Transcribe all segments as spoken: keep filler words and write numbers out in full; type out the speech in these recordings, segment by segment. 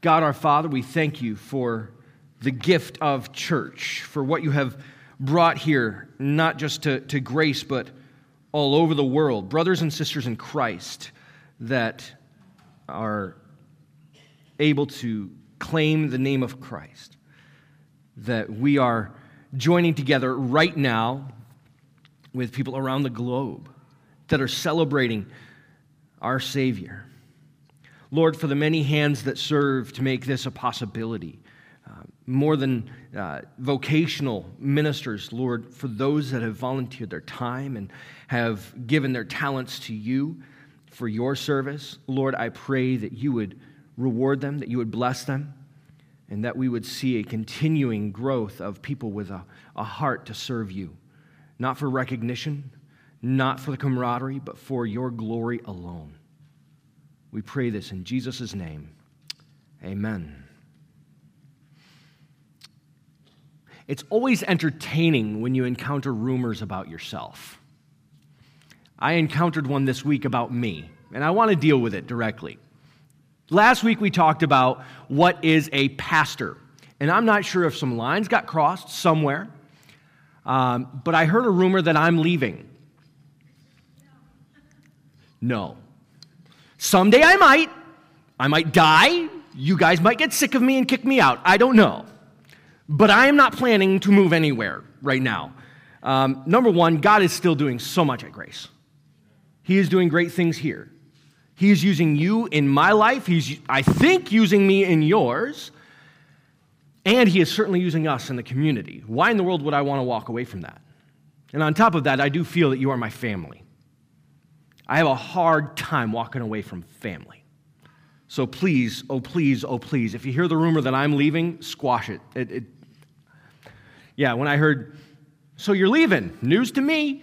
God our Father, we thank you for the gift of church, for what you have brought here, not just to, to Grace, but all over the world. Brothers and sisters in Christ that are able to claim the name of Christ, that we are joining together right now with people around the globe that are celebrating our Savior. Lord, for the many hands that serve to make this a possibility, uh, more than uh, vocational ministers, Lord, for those that have volunteered their time and have given their talents to you for your service, Lord, I pray that you would reward them, that you would bless them, and that we would see a continuing growth of people with a, a heart to serve you, not for recognition, not for the camaraderie, but for your glory alone. We pray this in Jesus' name. Amen. It's always entertaining when you encounter rumors about yourself. I encountered one this week about me, and I want to deal with it directly. Last week we talked about what is a pastor, and I'm not sure if some lines got crossed somewhere, um, but I heard a rumor that I'm leaving. No. Someday I might. I might die. You guys might get sick of me and kick me out. I don't know. But I am not planning to move anywhere right now. Um, number one, God is still doing so much at Grace. He is doing great things here. He is using you in my life. He's, I think, using me in yours. And he is certainly using us in the community. Why in the world would I want to walk away from that? And on top of that, I do feel that you are my family. I have a hard time walking away from family. So please, oh please, oh please, if you hear the rumor that I'm leaving, squash it. It, it yeah, when I heard, so you're leaving, news to me.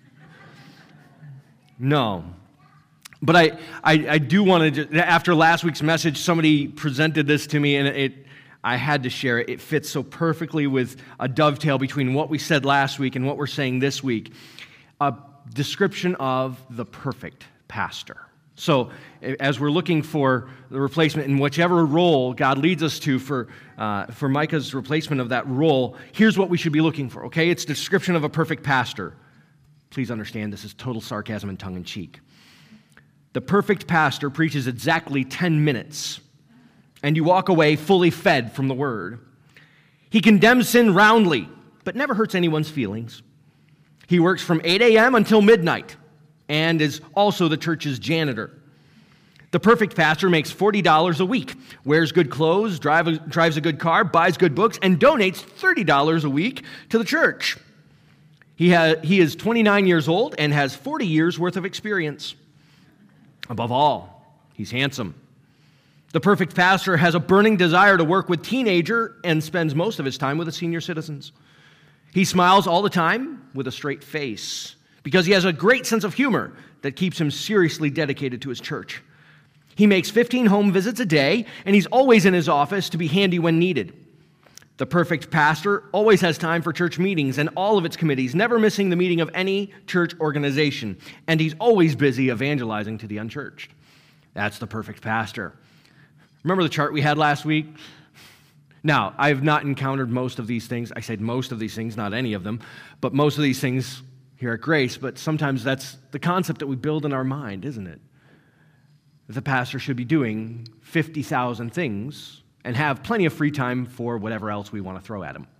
No. But I, I, I do want to, after last week's message, somebody presented this to me, and it, I had to share it. It fits so perfectly with a dovetail between what we said last week and what we're saying this week. A description of the perfect pastor. So as we're looking for the replacement in whichever role God leads us to for, uh, for Micah's replacement of that role, here's what we should be looking for, okay? It's the description of a perfect pastor. Please understand this is total sarcasm and tongue-in-cheek. The perfect pastor preaches exactly ten minutes, and you walk away fully fed from the word. He condemns sin roundly, but never hurts anyone's feelings. He works from eight a.m. until midnight and is also the church's janitor. The perfect pastor makes forty dollars a week, wears good clothes, drive a, drives a good car, buys good books, and donates thirty dollars a week to the church. He, ha- he is twenty-nine years old and has forty years worth of experience. Above all, he's handsome. The perfect pastor has a burning desire to work with teenagers and spends most of his time with the senior citizens. He smiles all the time with a straight face because he has a great sense of humor that keeps him seriously dedicated to his church. He makes fifteen home visits a day, and he's always in his office to be handy when needed. The perfect pastor always has time for church meetings and all of its committees, never missing the meeting of any church organization, and he's always busy evangelizing to the unchurched. That's the perfect pastor. Remember the chart we had last week? Now, I have not encountered most of these things. I said most of these things, not any of them, but most of these things here at Grace, but sometimes that's the concept that we build in our mind, isn't it? That the pastor should be doing fifty thousand things and have plenty of free time for whatever else we want to throw at him.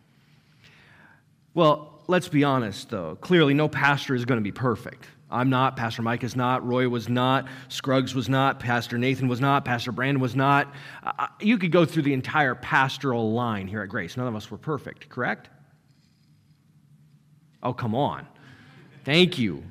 Well, let's be honest, though. Clearly, no pastor is going to be perfect. I'm not, Pastor Mike is not, Roy was not, Scruggs was not, Pastor Nathan was not, Pastor Brandon was not. Uh, you could go through the entire pastoral line here at Grace. None of us were perfect, correct? Oh, come on. Thank you.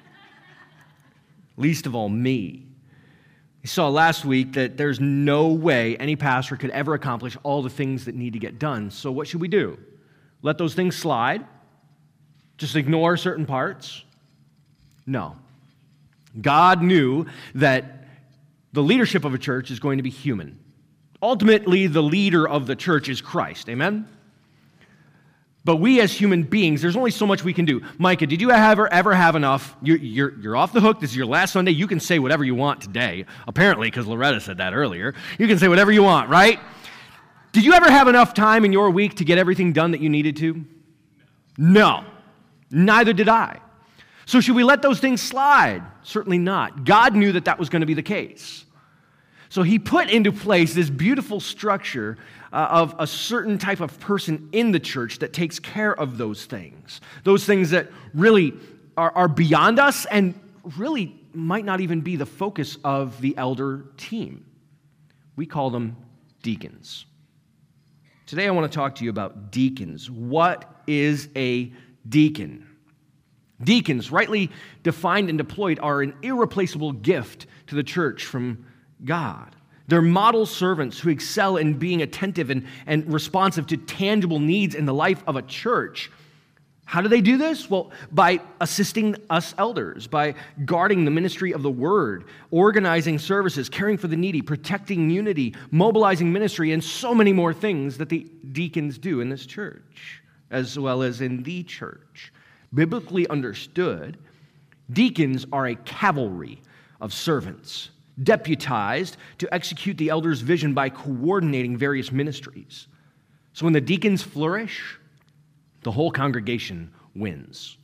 Least of all me. We saw last week that there's no way any pastor could ever accomplish all the things that need to get done. So what should we do? Let those things slide? Just ignore certain parts? No. God knew that the leadership of a church is going to be human. Ultimately, the leader of the church is Christ. Amen? But we as human beings, there's only so much we can do. Micah, did you ever, ever have enough? You're, you're, you're off the hook. This is your last Sunday. You can say whatever you want today. Apparently, because Loretta said that earlier. You can say whatever you want, right? Did you ever have enough time in your week to get everything done that you needed to? No. Neither did I. So should we let those things slide? Certainly not. God knew that that was going to be the case. So he put into place this beautiful structure uh, of a certain type of person in the church that takes care of those things. Those things that really are, are beyond us and really might not even be the focus of the elder team. We call them deacons. Today I want to talk to you about deacons. What is a deacon? Deacons, rightly defined and deployed, are an irreplaceable gift to the church from God. They're model servants who excel in being attentive and, and responsive to tangible needs in the life of a church. How do they do this? Well, by assisting us elders, by guarding the ministry of the word, organizing services, caring for the needy, protecting unity, mobilizing ministry, and so many more things that the deacons do in this church, as well as in the church. Biblically understood, deacons are a cavalry of servants, deputized to execute the elder's vision by coordinating various ministries. So when the deacons flourish, the whole congregation wins.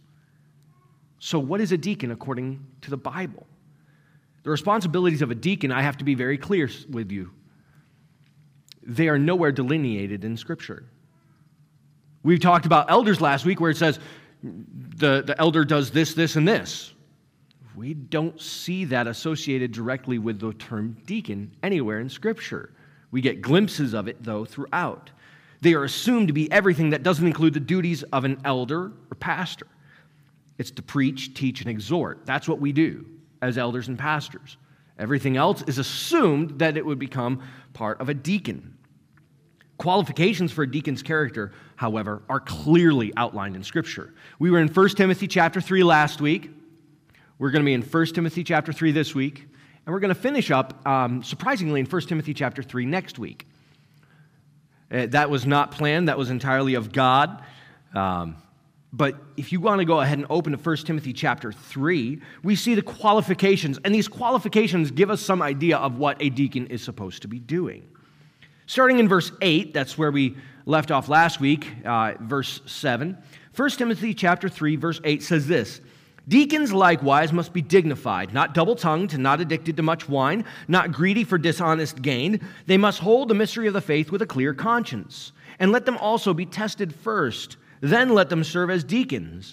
So what is a deacon according to the Bible? The responsibilities of a deacon, I have to be very clear with you. They are nowhere delineated in Scripture. We talked about elders last week where it says the, the elder does this, this, and this. We don't see that associated directly with the term deacon anywhere in Scripture. We get glimpses of it, though, throughout. They are assumed to be everything that doesn't include the duties of an elder or pastor. It's to preach, teach, and exhort. That's what we do as elders and pastors. Everything else is assumed that it would become part of a deacon. Qualifications for a deacon's character, however, are clearly outlined in Scripture. We were in First Timothy chapter three last week. We're going to be in First Timothy chapter three this week, and we're going to finish up, um, surprisingly, in First Timothy chapter three next week. Uh, that was not planned. That was entirely of God. Um, but if you want to go ahead and open to First Timothy chapter three, we see the qualifications, and these qualifications give us some idea of what a deacon is supposed to be doing. Starting in verse eight, that's where we left off last week, uh, verse seven. First Timothy chapter three, verse eight says this: "Deacons likewise must be dignified, not double-tongued, not addicted to much wine, not greedy for dishonest gain. They must hold the mystery of the faith with a clear conscience. And let them also be tested first, then let them serve as deacons.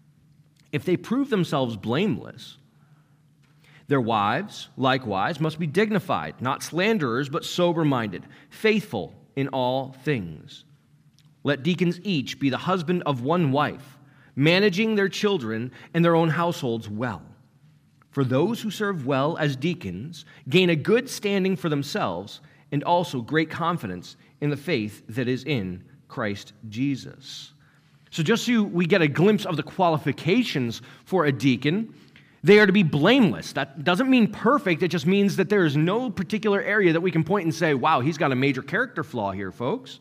If they prove themselves blameless, their wives likewise must be dignified, not slanderers, but sober-minded, faithful in all things. Let deacons each be the husband of one wife, managing their children and their own households well. For those who serve well as deacons gain a good standing for themselves and also great confidence in the faith that is in Christ Jesus." So just so we get a glimpse of the qualifications for a deacon, they are to be blameless. That doesn't mean perfect. It just means that there is no particular area that we can point and say, wow, he's got a major character flaw here, folks.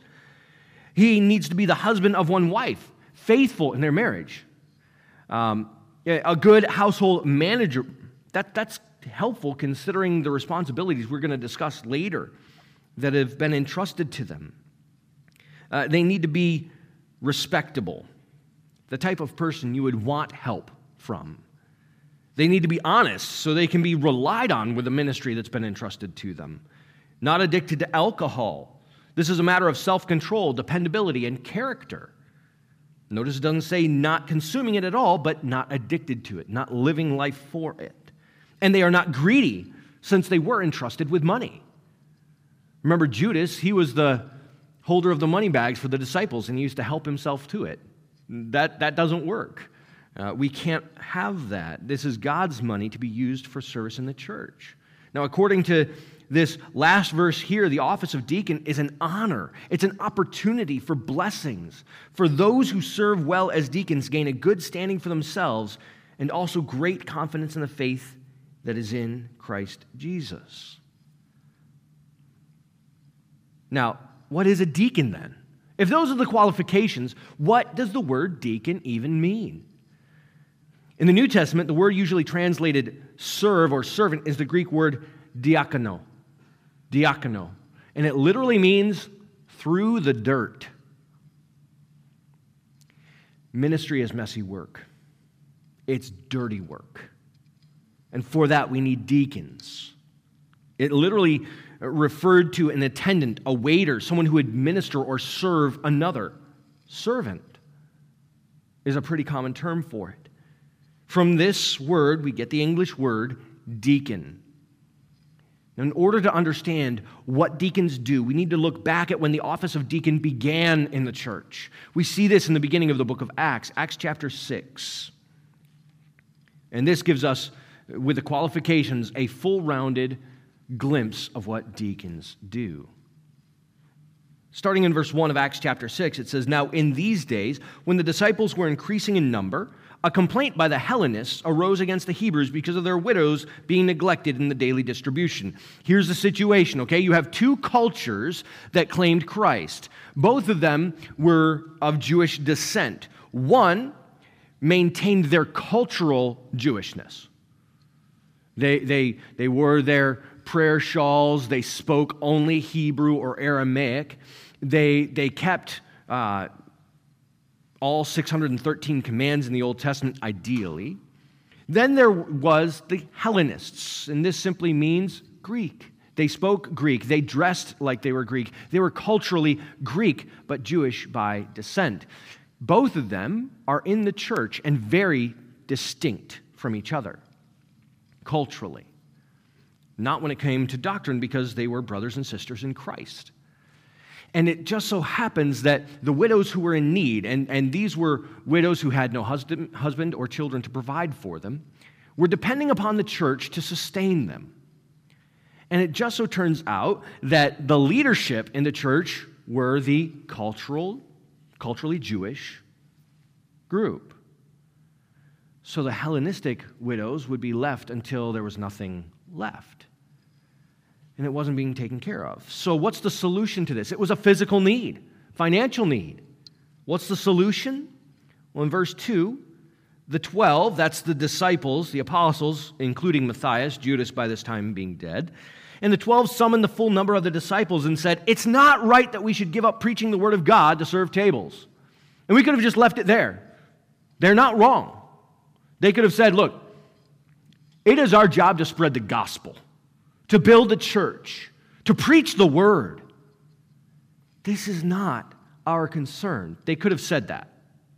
He needs to be the husband of one wife, faithful in their marriage. Um, a good household manager, that, that's helpful considering the responsibilities we're going to discuss later that have been entrusted to them. Uh, they need to be respectable, the type of person you would want help from. They need to be honest so they can be relied on with the ministry that's been entrusted to them. Not addicted to alcohol. This is a matter of self-control, dependability, and character. Notice it doesn't say not consuming it at all, but not addicted to it, not living life for it. And they are not greedy, since they were entrusted with money. Remember Judas, he was the holder of the money bags for the disciples, and he used to help himself to it. That, that doesn't work. Uh, we can't have that. This is God's money to be used for service in the church. Now, according to this last verse here, the office of deacon is an honor. It's an opportunity for blessings. For those who serve well as deacons gain a good standing for themselves and also great confidence in the faith that is in Christ Jesus. Now, what is a deacon then? If those are the qualifications, what does the word deacon even mean? In the New Testament, the word usually translated serve or servant is the Greek word diakono. Diakono. And it literally means through the dirt. Ministry is messy work. It's dirty work. And for that, we need deacons. It literally referred to an attendant, a waiter, someone who would minister or serve another. Servant is a pretty common term for it. From this word, we get the English word deacon. Now, in order to understand what deacons do, we need to look back at when the office of deacon began in the church. We see this in the beginning of the book of Acts, Acts chapter six. And this gives us, with the qualifications, a full-rounded glimpse of what deacons do. Starting in verse one of Acts chapter six, it says, "Now in these days, when the disciples were increasing in number, a complaint by the Hellenists arose against the Hebrews because of their widows being neglected in the daily distribution." Here's the situation, okay? You have two cultures that claimed Christ. Both of them were of Jewish descent. One maintained their cultural Jewishness. They, they, they wore their prayer shawls. They spoke only Hebrew or Aramaic. They, they kept uh, all six hundred thirteen commands in the Old Testament, ideally. Then there was the Hellenists, and this simply means Greek. They spoke Greek. They dressed like they were Greek. They were culturally Greek, but Jewish by descent. Both of them are in the church and very distinct from each other, culturally. Not when it came to doctrine, because they were brothers and sisters in Christ. And it just so happens that the widows who were in need, and, and these were widows who had no husband, husband or children to provide for them, were depending upon the church to sustain them. And it just so turns out that the leadership in the church were the cultural, culturally Jewish group. So the Hellenistic widows would be left until there was nothing left. And it wasn't being taken care of. So what's the solution to this? It was a physical need, financial need. What's the solution? Well, in verse two, the twelve, that's the disciples, the apostles, including Matthias, Judas by this time being dead, and the twelve summoned the full number of the disciples and said, "It's not right that we should give up preaching the word of God to serve tables." And we could have just left it there. They're not wrong. They could have said, "Look, it is our job to spread the gospel, to build the church, to preach the word. This is not our concern." They could have said that.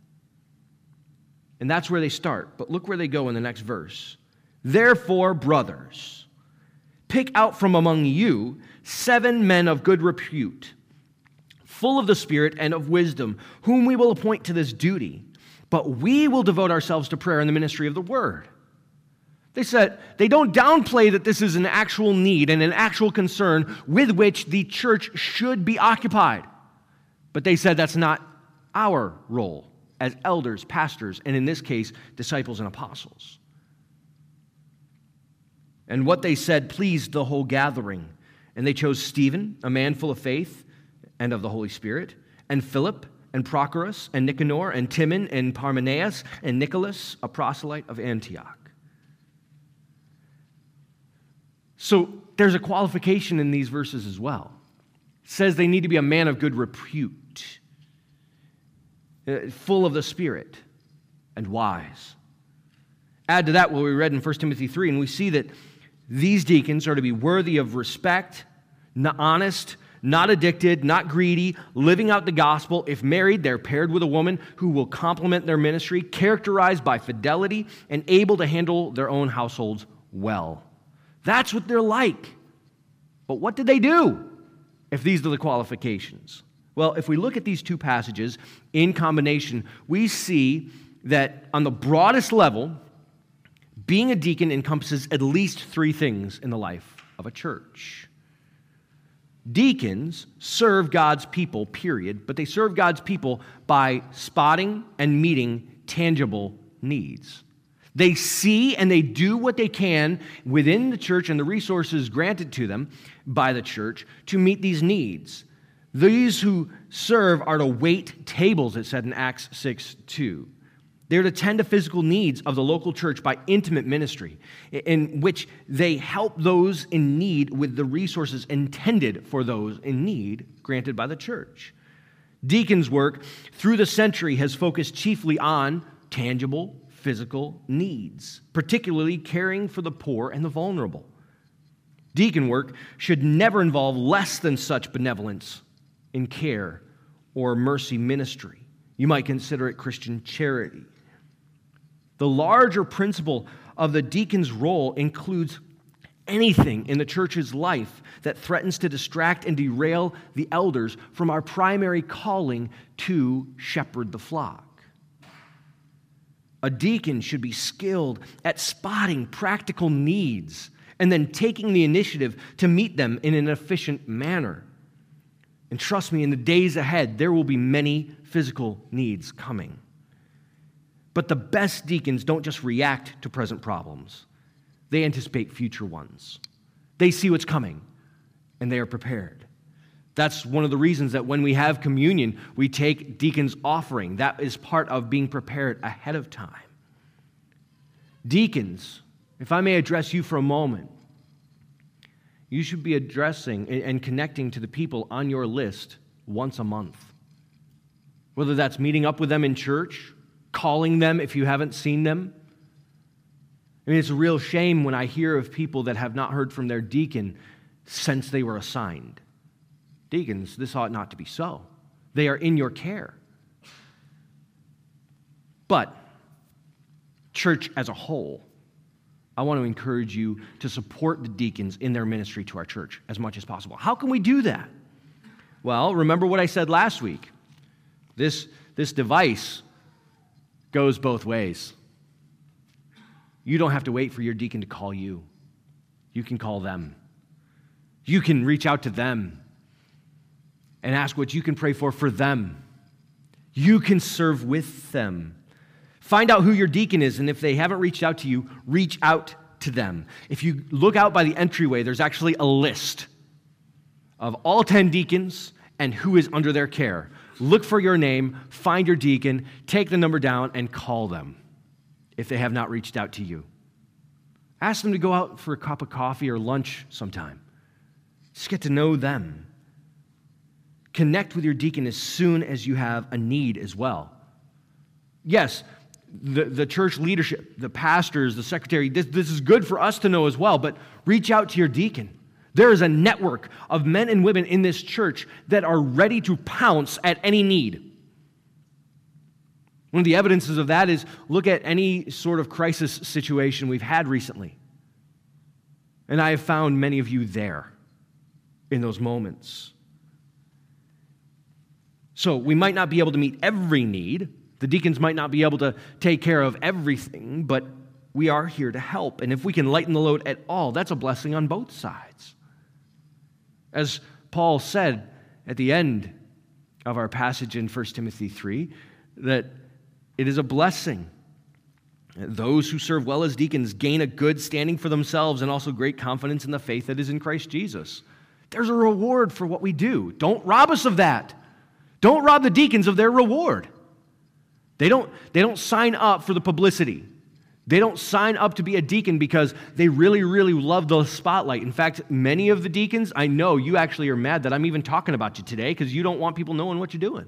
And that's where they start. But look where they go in the next verse. "Therefore, brothers, pick out from among you seven men of good repute, full of the Spirit and of wisdom, whom we will appoint to this duty. But we will devote ourselves to prayer and the ministry of the word." They said, they don't downplay that this is an actual need and an actual concern with which the church should be occupied. But they said that's not our role as elders, pastors, and in this case, disciples and apostles. And what they said pleased the whole gathering. And they chose Stephen, a man full of faith and of the Holy Spirit, and Philip, and Prochorus, and Nicanor, and Timon, and Parmenas, and Nicholas, a proselyte of Antioch. So there's a qualification in these verses as well. It says they need to be a man of good repute, full of the Spirit, and wise. Add to that what we read in First Timothy three, and we see that these deacons are to be worthy of respect, not honest, not addicted, not greedy, living out the gospel. If married, they're paired with a woman who will complement their ministry, characterized by fidelity, and able to handle their own households well. That's what they're like. But what did they do if these are the qualifications? Well, if we look at these two passages in combination, we see that on the broadest level, being a deacon encompasses at least three things in the life of a church. Deacons serve God's people, period, but they serve God's people by spotting and meeting tangible needs. They see and they do what they can within the church and the resources granted to them by the church to meet these needs. These who serve are to wait tables, it said in Acts six two. They're to tend to physical needs of the local church by intimate ministry, in which they help those in need with the resources intended for those in need granted by the church. Deacons' work through the century has focused chiefly on tangible, physical needs, particularly caring for the poor and the vulnerable. Deacon work should never involve less than such benevolence in care or mercy ministry. You might consider it Christian charity. The larger principle of the deacon's role includes anything in the church's life that threatens to distract and derail the elders from our primary calling to shepherd the flock. A deacon should be skilled at spotting practical needs and then taking the initiative to meet them in an efficient manner. And trust me, in the days ahead, there will be many physical needs coming. But the best deacons don't just react to present problems. They anticipate future ones. They see what's coming, and they are prepared. That's one of the reasons that when we have communion, we take deacon's offering. That is part of being prepared ahead of time. Deacons, if I may address you for a moment, you should be addressing and connecting to the people on your list once a month. Whether that's meeting up with them in church, calling them if you haven't seen them. I mean, it's a real shame when I hear of people that have not heard from their deacon since they were assigned. Deacons, this ought not to be so. They are in your care. But, church as a whole, I want to encourage you to support the deacons in their ministry to our church as much as possible. How can we do that? Well, remember what I said last week. This, this device goes both ways. You don't have to wait for your deacon to call you. You can call them. You can reach out to them and ask what you can pray for for them. You can serve with them. Find out who your deacon is, and if they haven't reached out to you, reach out to them. If you look out by the entryway, there's actually a list of all ten deacons and who is under their care. Look for your name, find your deacon, take the number down, and call them if they have not reached out to you. Ask them to go out for a cup of coffee or lunch sometime. Just get to know them. Connect with your deacon as soon as you have a need as well. Yes, the, the church leadership, the pastors, the secretary, this, this is good for us to know as well, but reach out to your deacon. There is a network of men and women in this church that are ready to pounce at any need. One of the evidences of that is look at any sort of crisis situation we've had recently. And I have found many of you there in those moments. So we might not be able to meet every need. The deacons might not be able to take care of everything, but we are here to help. And if we can lighten the load at all, that's a blessing on both sides. As Paul said at the end of our passage in First Timothy three, that it is a blessing. Those who serve well as deacons gain a good standing for themselves and also great confidence in the faith that is in Christ Jesus. There's a reward for what we do. Don't rob us of that. Don't rob the deacons of their reward. They don't, they don't sign up for the publicity. They don't sign up to be a deacon because they really, really love the spotlight. In fact, many of the deacons, I know you actually are mad that I'm even talking about you today because you don't want people knowing what you're doing.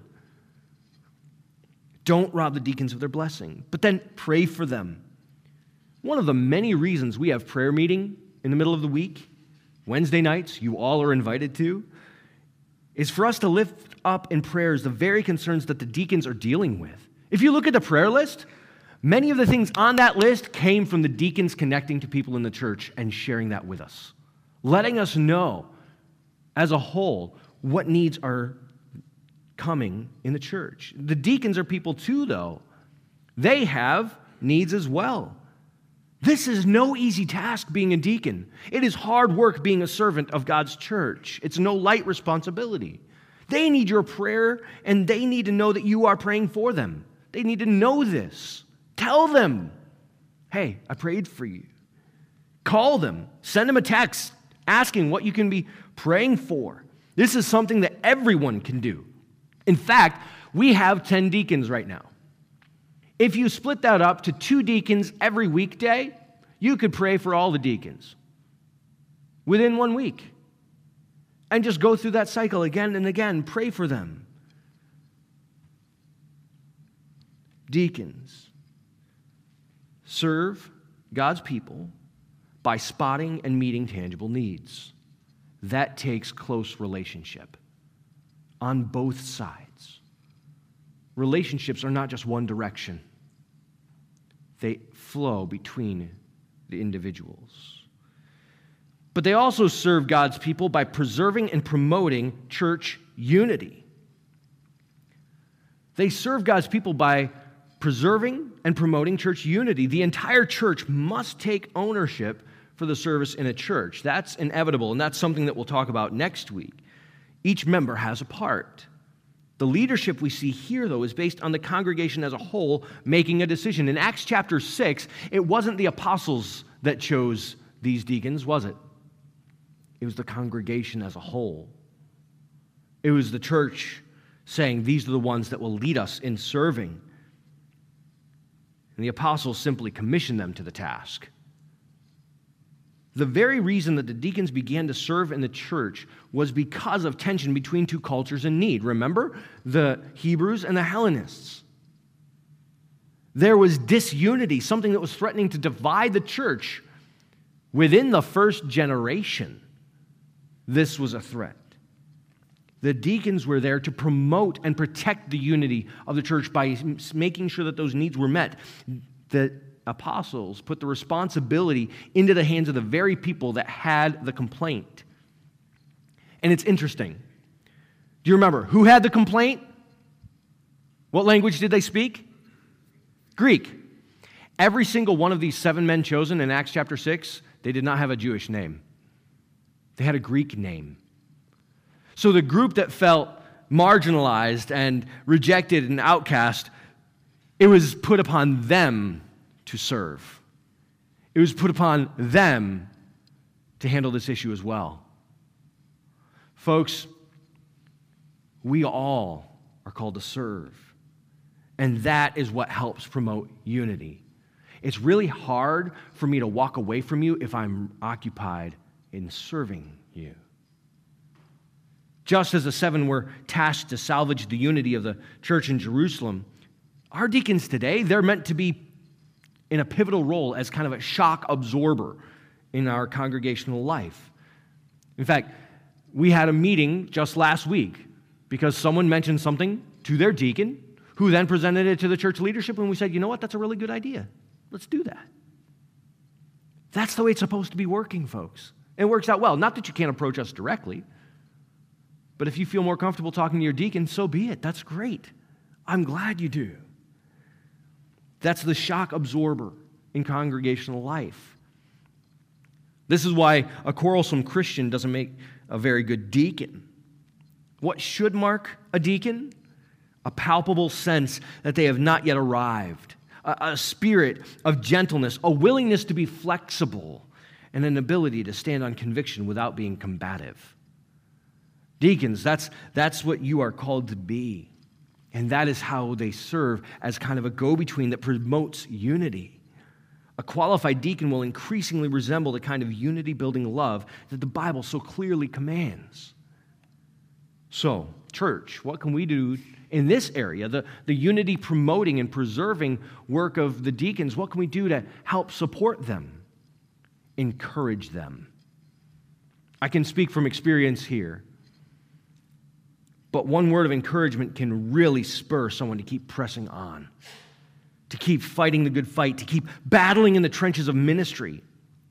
Don't rob the deacons of their blessing, but then pray for them. One of the many reasons we have prayer meeting in the middle of the week, Wednesday nights, you all are invited to, is for us to lift up in prayers the very concerns that the deacons are dealing with. If you look at the prayer list, many of the things on that list came from the deacons connecting to people in the church and sharing that with us, letting us know as a whole what needs are coming in the church. The deacons are people too, though. They have needs as well. This is no easy task being a deacon. It is hard work being a servant of God's church. It's no light responsibility. They need your prayer, and they need to know that you are praying for them. They need to know this. Tell them, hey, I prayed for you. Call them. Send them a text asking what you can be praying for. This is something that everyone can do. In fact, we have ten deacons right now. If you split that up to two deacons every weekday, you could pray for all the deacons within one week. And just go through that cycle again and again. Pray for them. Deacons serve God's people by spotting and meeting tangible needs. That takes close relationship on both sides. Relationships are not just one direction. They flow between the individuals. But they also serve God's people by preserving and promoting church unity. They serve God's people by preserving and promoting church unity. The entire church must take ownership for the service in a church. That's inevitable, and that's something that we'll talk about next week. Each member has a part. The leadership we see here, though, is based on the congregation as a whole making a decision. In Acts chapter six, it wasn't the apostles that chose these deacons, was it? It was the congregation as a whole. It was the church saying, these are the ones that will lead us in serving. And the apostles simply commissioned them to the task. The very reason that the deacons began to serve in the church was because of tension between two cultures in need. Remember? The Hebrews and the Hellenists. There was disunity, something that was threatening to divide the church. Within the first generation, this was a threat. The deacons were there to promote and protect the unity of the church by making sure that those needs were met. The apostles put the responsibility into the hands of the very people that had the complaint. And it's interesting. Do you remember who had the complaint? What language did they speak? Greek. Every single one of these seven men chosen in Acts chapter six, they did not have a Jewish name. They had a Greek name. So the group that felt marginalized and rejected and outcast, it was put upon them to serve. It was put upon them to handle this issue as well. Folks, we all are called to serve. And that is what helps promote unity. It's really hard for me to walk away from you if I'm occupied in serving you. Just as the seven were tasked to salvage the unity of the church in Jerusalem, our deacons today, they're meant to be in a pivotal role as kind of a shock absorber in our congregational life. In fact, we had a meeting just last week because someone mentioned something to their deacon, who then presented it to the church leadership, and we said, you know what, that's a really good idea. Let's do that. That's the way it's supposed to be working, folks. It works out well. Not that you can't approach us directly, but if you feel more comfortable talking to your deacon, so be it. That's great. I'm glad you do. That's the shock absorber in congregational life. This is why a quarrelsome Christian doesn't make a very good deacon. What should mark a deacon? A palpable sense that they have not yet arrived, a, a spirit of gentleness, a willingness to be flexible, and an ability to stand on conviction without being combative. Deacons, that's, that's what you are called to be. And that is how they serve as kind of a go-between that promotes unity. A qualified deacon will increasingly resemble the kind of unity-building love that the Bible so clearly commands. So, church, what can we do in this area, the, the unity-promoting and preserving work of the deacons? What can we do to help support them, encourage them? I can speak from experience here. But one word of encouragement can really spur someone to keep pressing on, to keep fighting the good fight, to keep battling in the trenches of ministry.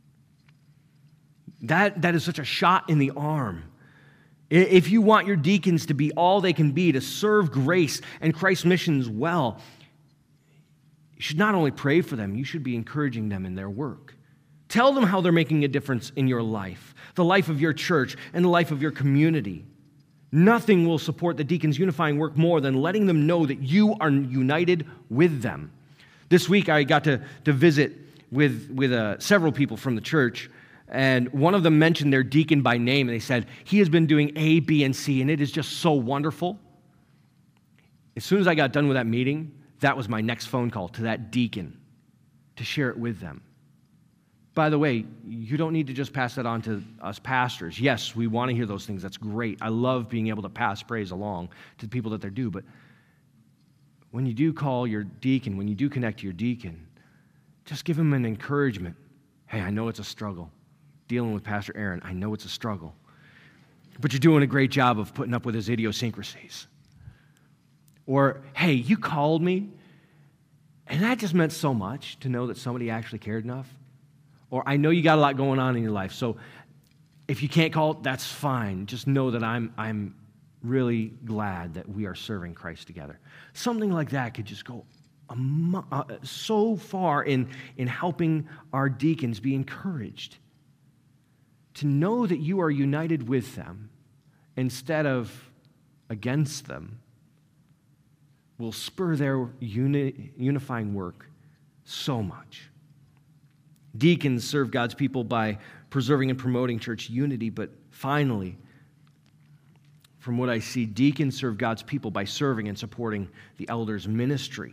That, that is such a shot in the arm. If you want your deacons to be all they can be, to serve grace and Christ's missions well, you should not only pray for them, you should be encouraging them in their work. Tell them how they're making a difference in your life, the life of your church, and the life of your community. Nothing will support the deacons' unifying work more than letting them know that you are united with them. This week, I got to, to visit with, with uh, several people from the church, And one of them mentioned their deacon by name, and they said, he has been doing A, B, and C, and it is just so wonderful. As soon as I got done with that meeting, that was my next phone call to that deacon to share it with them. By the way, you don't need to just pass that on to us pastors. Yes, we want to hear those things. That's great. I love being able to pass praise along to the people that they're due. But when you do call your deacon, when you do connect to your deacon, just give him an encouragement. Hey, I know it's a struggle. Dealing with Pastor Aaron, I know it's a struggle. But you're doing a great job of putting up with his idiosyncrasies. Or, hey, you called me, and that just meant so much to know that somebody actually cared enough. Or, I know you got a lot going on in your life, so if you can't call, that's fine. Just know that I'm, I'm really glad that we are serving Christ together. Something like that could just go amo- uh, so far in, in helping our deacons be encouraged to know that you are united with them instead of against them will spur their uni- unifying work so much. Deacons serve God's people by preserving and promoting church unity, but finally, from what I see, deacons serve God's people by serving and supporting the elders' ministry.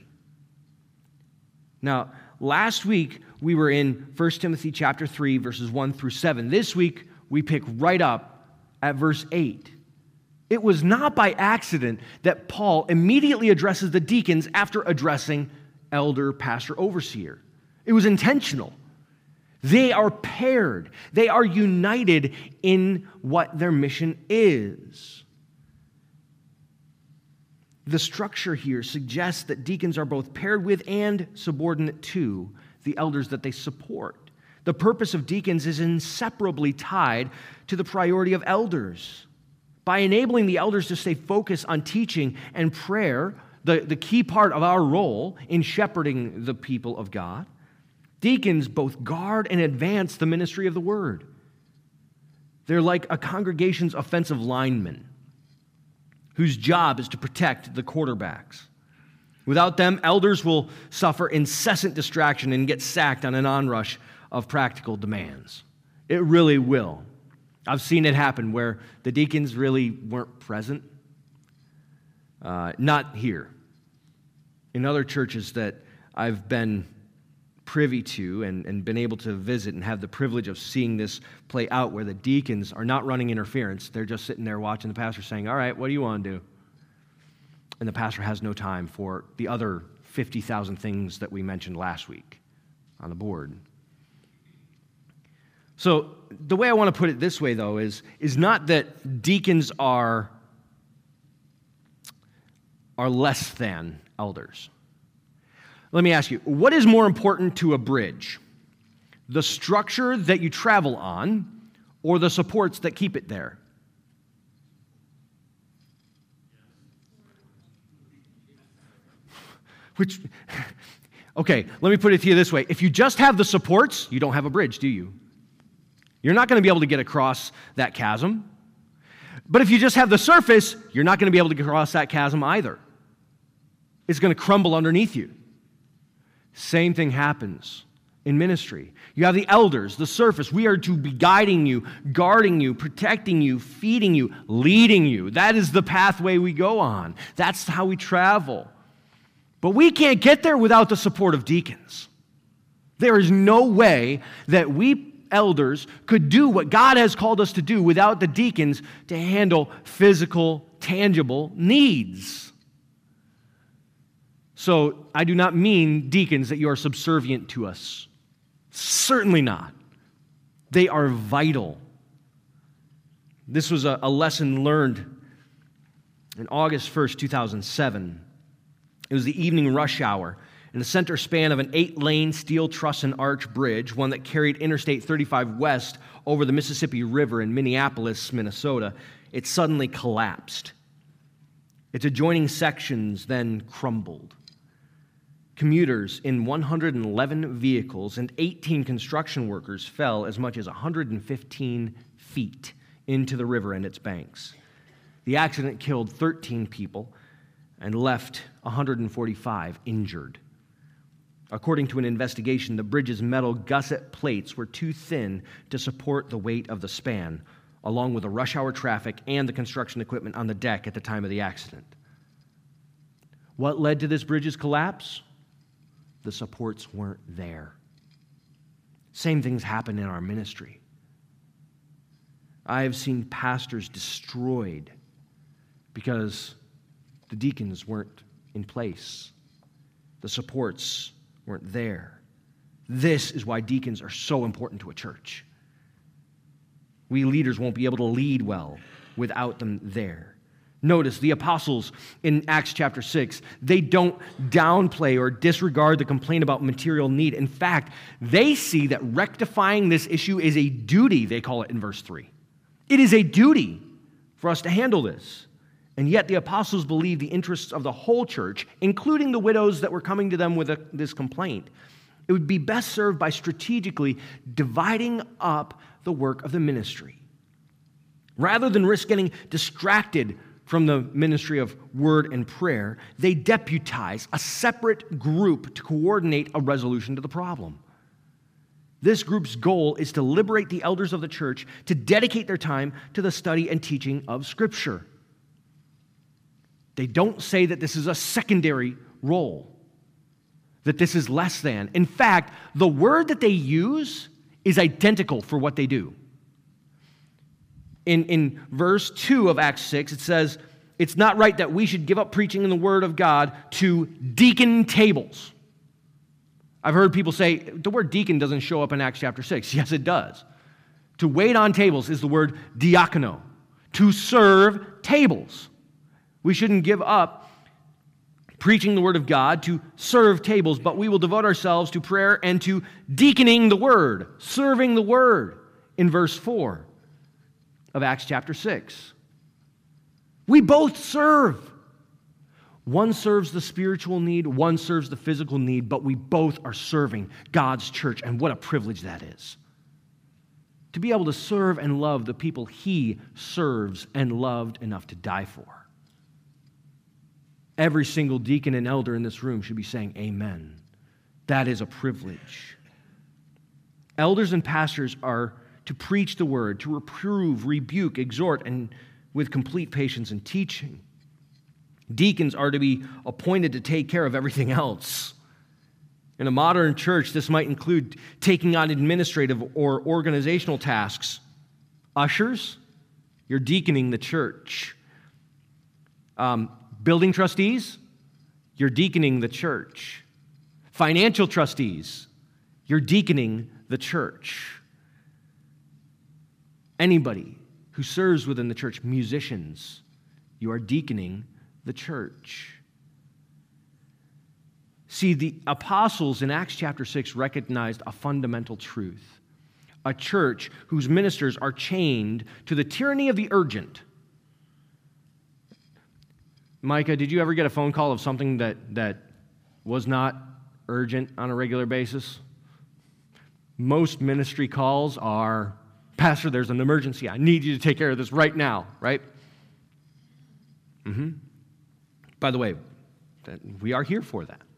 Now, last week, we were in First Timothy chapter three, verses one through seven. This week, we pick right up at verse eight. It was not by accident that Paul immediately addresses the deacons after addressing elder, pastor, overseer. It was intentional. They are paired. They are united in what their mission is. The structure here suggests that deacons are both paired with and subordinate to the elders that they support. The purpose of deacons is inseparably tied to the priority of elders. By enabling the elders to stay focused on teaching and prayer, the, the key part of our role in shepherding the people of God, deacons both guard and advance the ministry of the word. They're like a congregation's offensive linemen whose job is to protect the quarterbacks. Without them, elders will suffer incessant distraction and get sacked on an onrush of practical demands. It really will. I've seen it happen where the deacons really weren't present. Uh, not here. In other churches that I've been privy to and, and been able to visit and have the privilege of seeing this play out where the deacons are not running interference. They're just sitting there watching the pastor saying, all right, what do you want to do? And the pastor has no time for the other fifty thousand things that we mentioned last week on the board. So the way I want to put it this way, though, is, is not that deacons are, are less than elders. Let me ask you, what is more important to a bridge? The structure that you travel on or the supports that keep it there? Which, okay, let me put it to you this way. If you just have the supports, you don't have a bridge, do you? You're not going to be able to get across that chasm. But if you just have the surface, you're not going to be able to get across that chasm either. It's going to crumble underneath you. Same thing happens in ministry. You have the elders, the surface. We are to be guiding you, guarding you, protecting you, feeding you, leading you. That is the pathway we go on. That's how we travel. But we can't get there without the support of deacons. There is no way that we elders could do what God has called us to do without the deacons to handle physical, tangible needs. So I do not mean, deacons, that you are subservient to us. Certainly not. They are vital. This was a, a lesson learned in August first, two thousand seven. It was the evening rush hour in the center span of an eight-lane steel truss and arch bridge, one that carried Interstate thirty-five west over the Mississippi River in Minneapolis, Minnesota. It suddenly collapsed. Its adjoining sections then crumbled. Commuters in one hundred eleven vehicles and eighteen construction workers fell as much as one hundred fifteen feet into the river and its banks. The accident killed thirteen people and left one hundred forty-five injured. According to an investigation, the bridge's metal gusset plates were too thin to support the weight of the span, along with the rush hour traffic and the construction equipment on the deck at the time of the accident. What led to this bridge's collapse? The supports weren't there. Same things happen in our ministry. I have seen pastors destroyed because the deacons weren't in place. The supports weren't there. This is why deacons are so important to a church. We leaders won't be able to lead well without them there. Notice the apostles in Acts chapter six, they don't downplay or disregard the complaint about material need. In fact, they see that rectifying this issue is a duty, they call it in verse three. It is a duty for us to handle this. And yet the apostles believe the interests of the whole church, including the widows that were coming to them with a, this complaint, it would be best served by strategically dividing up the work of the ministry. Rather than risk getting distracted from the ministry of word and prayer, they deputize a separate group to coordinate a resolution to the problem. This group's goal is to liberate the elders of the church to dedicate their time to the study and teaching of Scripture. They don't say that this is a secondary role, that this is less than. In fact, the word that they use is identical for what they do. In, in verse two of Acts six, it says, it's not right that we should give up preaching in the word of God to deacon tables. I've heard people say, the word deacon doesn't show up in Acts chapter six. Yes, it does. To wait on tables is the word diakono, to serve tables. We shouldn't give up preaching the word of God to serve tables, but we will devote ourselves to prayer and to deaconing the word, serving the word, in verse four of Acts chapter six. We both serve. One serves the spiritual need, one serves the physical need, but we both are serving God's church, and what a privilege that is. To be able to serve and love the people He serves and loved enough to die for. Every single deacon and elder in this room should be saying amen. That is a privilege. Elders and pastors are to preach the word, to reprove, rebuke, exhort, and with complete patience and teaching. Deacons are to be appointed to take care of everything else. In a modern church, this might include taking on administrative or organizational tasks. Ushers, you're deaconing the church. Um, building trustees, you're deaconing the church. Financial trustees, you're deaconing the church. Anybody who serves within the church, musicians, you are deaconing the church. See, the apostles in Acts chapter six recognized a fundamental truth. A church whose ministers are chained to the tyranny of the urgent. Micah, did you ever get a phone call of something that, that was not urgent on a regular basis? Most ministry calls are, Pastor, there's an emergency. I need you to take care of this right now, right? Mm-hmm. By the way, we are here for that.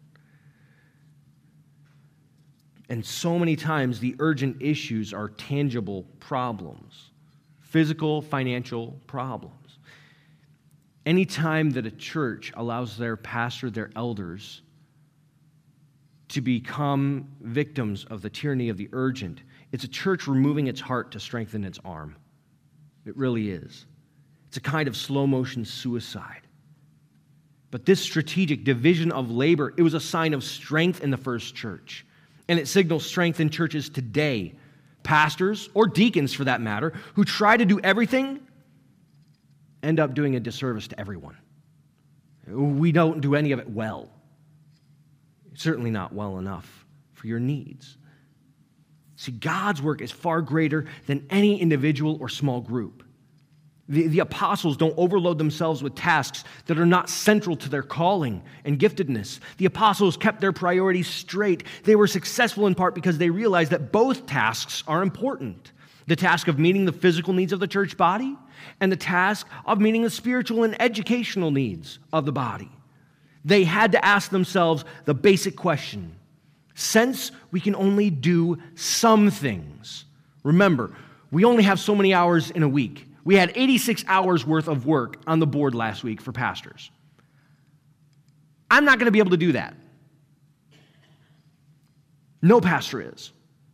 And so many times the urgent issues are tangible problems, physical, financial problems. Anytime that a church allows their pastor, their elders, to become victims of the tyranny of the urgent, it's a church removing its heart to strengthen its arm. It really is. It's a kind of slow-motion suicide. But this strategic division of labor, it was a sign of strength in the first church. And it signals strength in churches today. Pastors, or deacons for that matter, who try to do everything, end up doing a disservice to everyone. We don't do any of it well. Certainly not well enough for your needs. See, God's work is far greater than any individual or small group. The, the apostles don't overload themselves with tasks that are not central to their calling and giftedness. The apostles kept their priorities straight. They were successful in part because they realized that both tasks are important. The task of meeting the physical needs of the church body and the task of meeting the spiritual and educational needs of the body. They had to ask themselves the basic question, Since we can only do some things. Remember, we only have so many hours in a week. We had eighty-six hours worth of work on the board last week for pastors. I'm not going to be able to do that. No pastor is.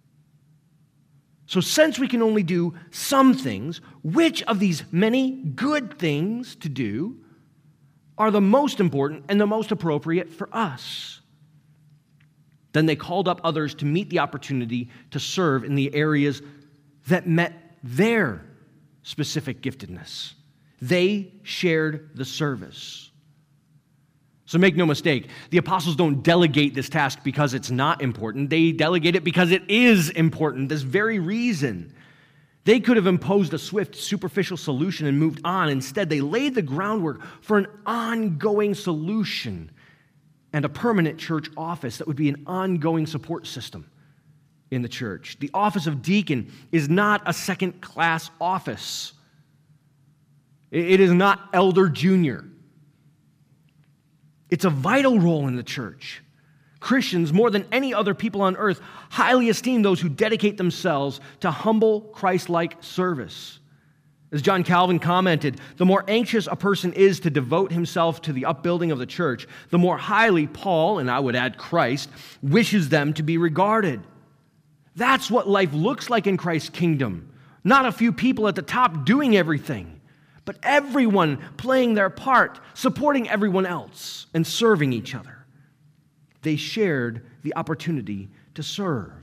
So since we can only do some things, which of these many good things to do are the most important and the most appropriate for us? Then they called up others to meet the opportunity to serve in the areas that met their specific giftedness. They shared the service. So make no mistake, the apostles don't delegate this task because it's not important. They delegate it because it is important, this very reason. They could have imposed a swift, superficial solution and moved on. Instead, they laid the groundwork for an ongoing solution and a permanent church office that would be an ongoing support system in the church. The office of deacon is not a second-class office. It is not elder junior. It's a vital role in the church. Christians, more than any other people on earth, highly esteem those who dedicate themselves to humble, Christ-like service. As John Calvin commented, the more anxious a person is to devote himself to the upbuilding of the church, the more highly Paul, and I would add Christ, wishes them to be regarded. That's what life looks like in Christ's kingdom. Not a few people at the top doing everything, but everyone playing their part, supporting everyone else, and serving each other. They shared the opportunity to serve.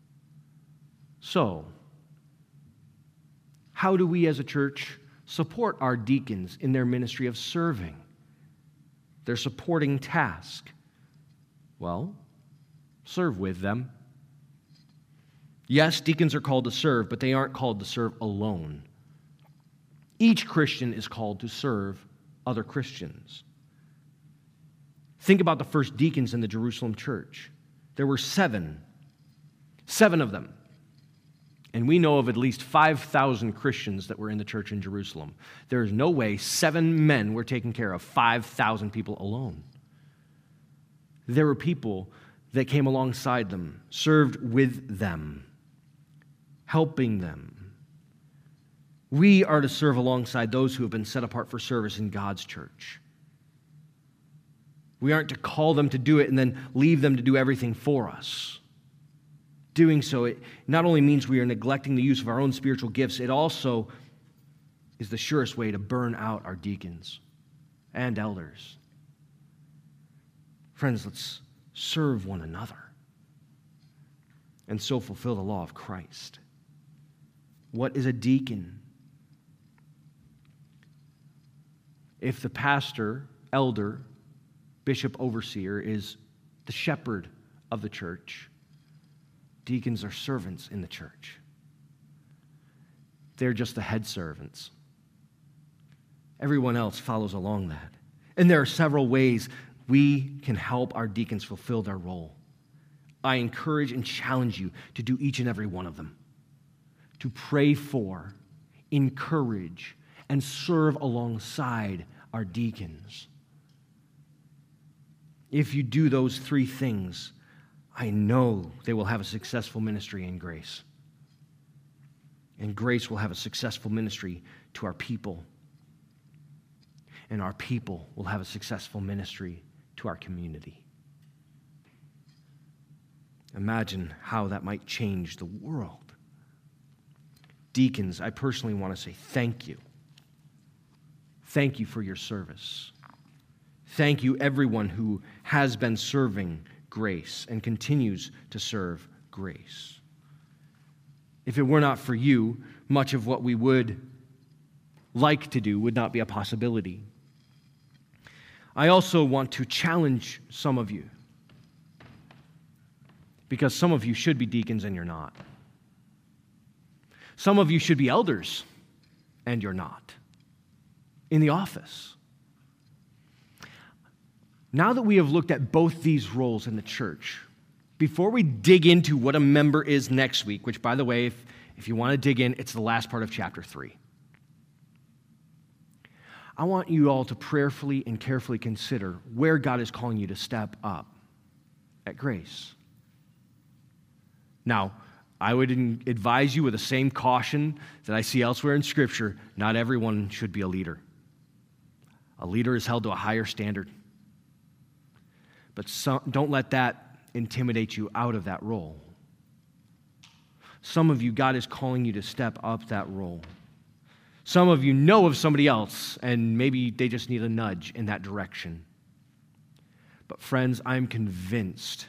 So, how do we as a church support our deacons in their ministry of serving, their supporting task? Well, serve with them. Yes, deacons are called to serve, but they aren't called to serve alone. Each Christian is called to serve other Christians. Think about the first deacons in the Jerusalem church. There were seven, seven of them. And we know of at least five thousand Christians that were in the church in Jerusalem. There is no way seven men were taking care of five thousand people alone. There were people that came alongside them, served with them, helping them. We are to serve alongside those who have been set apart for service in God's church. We aren't to call them to do it and then leave them to do everything for us. Doing so, it not only means we are neglecting the use of our own spiritual gifts, it also is the surest way to burn out our deacons and elders. Friends, let's serve one another and so fulfill the law of Christ. What is a deacon? If the pastor, elder, bishop, overseer is the shepherd of the church, deacons are servants in the church. They're just the head servants. Everyone else follows along that. And there are several ways we can help our deacons fulfill their role. I encourage and challenge you to do each and every one of them. To pray for, encourage, and serve alongside our deacons. If you do those three things, I know they will have a successful ministry in Grace. And Grace will have a successful ministry to our people. And our people will have a successful ministry to our community. Imagine how that might change the world. Deacons, I personally want to say thank you. Thank you for your service. Thank you, everyone who has been serving Grace and continues to serve Grace. If it were not for you, much of what we would like to do would not be a possibility. I also want to challenge some of you, because some of you should be deacons and you're not. Some of you should be elders and you're not in the office. Now that we have looked at both these roles in the church, before we dig into what a member is next week, which, by the way, if, if you want to dig in, it's the last part of chapter three. I want you all to prayerfully and carefully consider where God is calling you to step up at Grace. Now, I would advise you with the same caution that I see elsewhere in Scripture, not everyone should be a leader. A leader is held to a higher standard. But some, don't let that intimidate you out of that role. Some of you, God is calling you to step up that role. Some of you know of somebody else, and maybe they just need a nudge in that direction. But friends, I'm convinced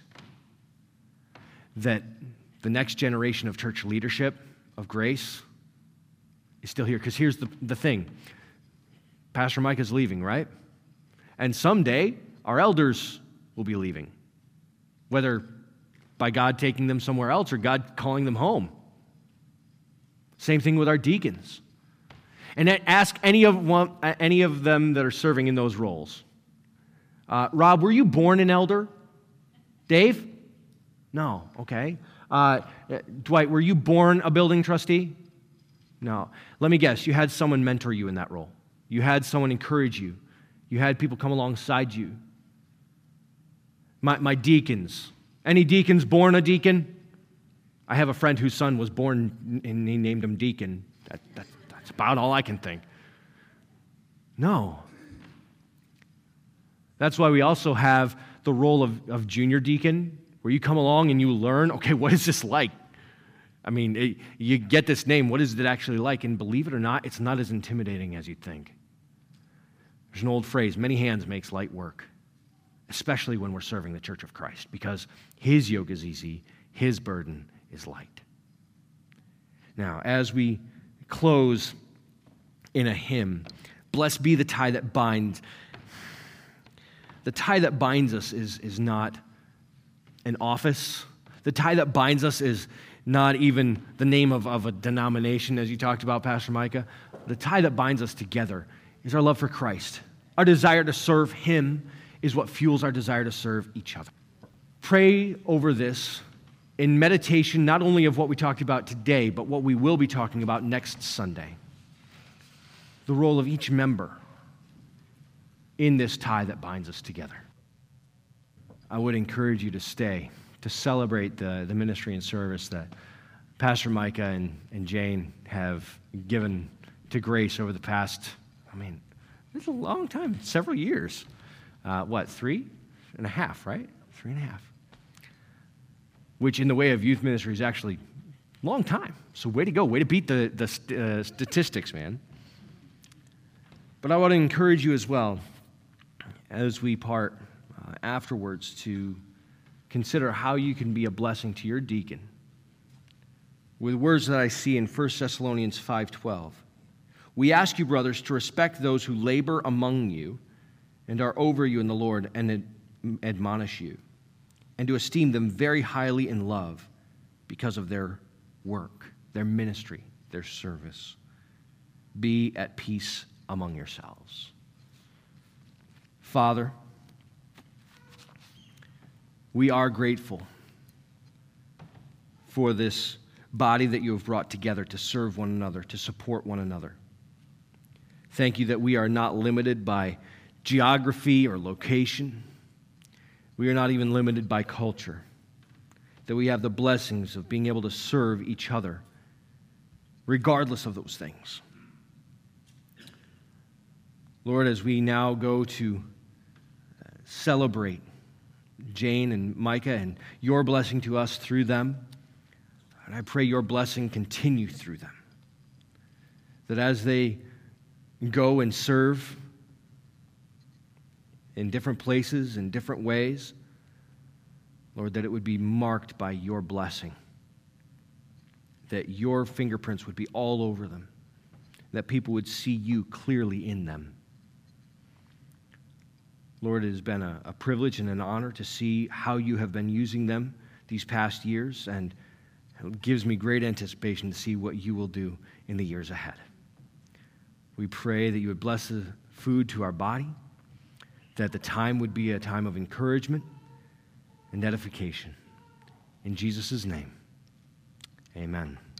that the next generation of church leadership, of Grace, is still here. Because here's the, the thing. Pastor Mike is leaving, right? And someday, our elders will be leaving. Whether by God taking them somewhere else or God calling them home. Same thing with our deacons. And ask any of, one, any of them that are serving in those roles. Uh, Rob, were you born an elder? Dave? No, okay. Uh, Dwight, were you born a building trustee? No. Let me guess, you had someone mentor you in that role. You had someone encourage you. You had people come alongside you. My, my deacons. Any deacons born a deacon? I have a friend whose son was born and he named him Deacon. That, that, that's about all I can think. No. That's why we also have the role of, of junior deacon, where you come along and you learn, okay, what is this like? I mean, it, you get this name, what is it actually like? And believe it or not, it's not as intimidating as you'd think. There's an old phrase, many hands makes light work, especially when we're serving the Church of Christ, because his yoke is easy, his burden is light. Now, as we close in a hymn, blessed be the tie that binds. The tie that binds us is, is not an office. The tie that binds us is not even the name of, of a denomination, as you talked about, Pastor Micah. The tie that binds us together is our love for Christ. Our desire to serve him is what fuels our desire to serve each other. Pray over this in meditation, not only of what we talked about today, but what we will be talking about next Sunday. The role of each member in this tie that binds us together. I would encourage you to stay, to celebrate the, the ministry and service that Pastor Micah and, and Jane have given to Grace over the past, I mean, it's a long time, several years. Uh, what, three and a half, right? Three and a half. Which in the way of youth ministry is actually a long time. So way to go, way to beat the, the st- uh, statistics, man. But I want to encourage you as well, as we part uh, afterwards, to consider how you can be a blessing to your deacon with words that I see in First Thessalonians five twelve. We ask you, brothers, to respect those who labor among you and are over you in the Lord and ad- admonish you, and to esteem them very highly in love because of their work, their ministry, their service. Be at peace among yourselves. Father, we are grateful for this body that you have brought together to serve one another, to support one another. Thank you that we are not limited by geography or location. We are not even limited by culture. That we have the blessings of being able to serve each other regardless of those things. Lord, as we now go to celebrate Jane and Micah and your blessing to us through them, and I pray your blessing continue through them. That as they go and serve in different places, in different ways, Lord, that it would be marked by your blessing. That your fingerprints would be all over them. That people would see you clearly in them. Lord, it has been a, a privilege and an honor to see how you have been using them these past years, and it gives me great anticipation to see what you will do in the years ahead. We pray that you would bless the food to our body, that the time would be a time of encouragement and edification. In Jesus' name, amen.